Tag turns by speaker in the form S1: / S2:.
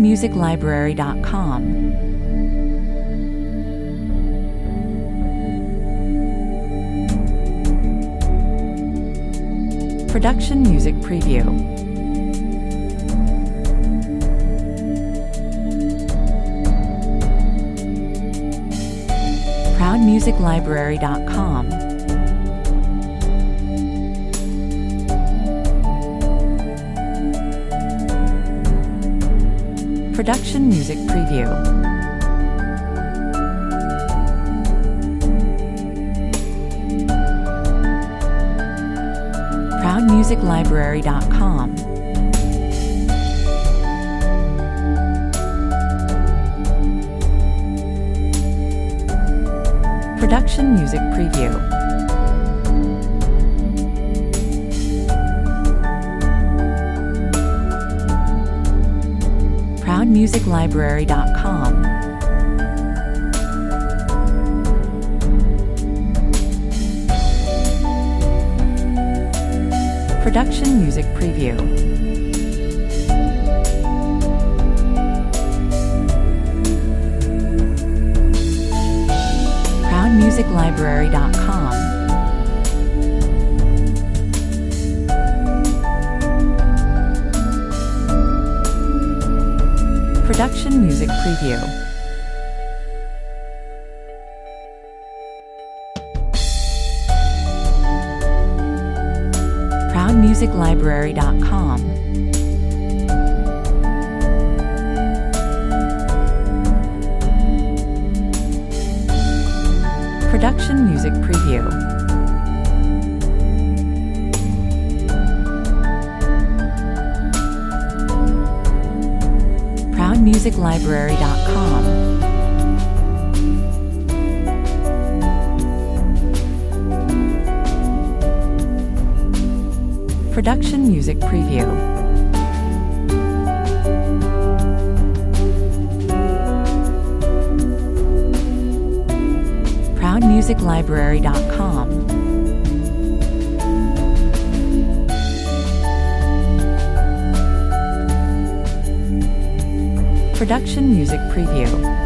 S1: ProudMusicLibrary.com. Production Music Preview. ProudMusicLibrary.com. Production Music Preview. ProudMusicLibrary.com. Production Music Preview. ProudMusicLibrary.com. Production Music Preview. ProudMusicLibrary.com. Production Music Preview. ProudMusicLibrary.com. Production Music Preview. ProudMusicLibrary.com. Production Music Preview. ProudMusicLibrary.com. Production Music Preview.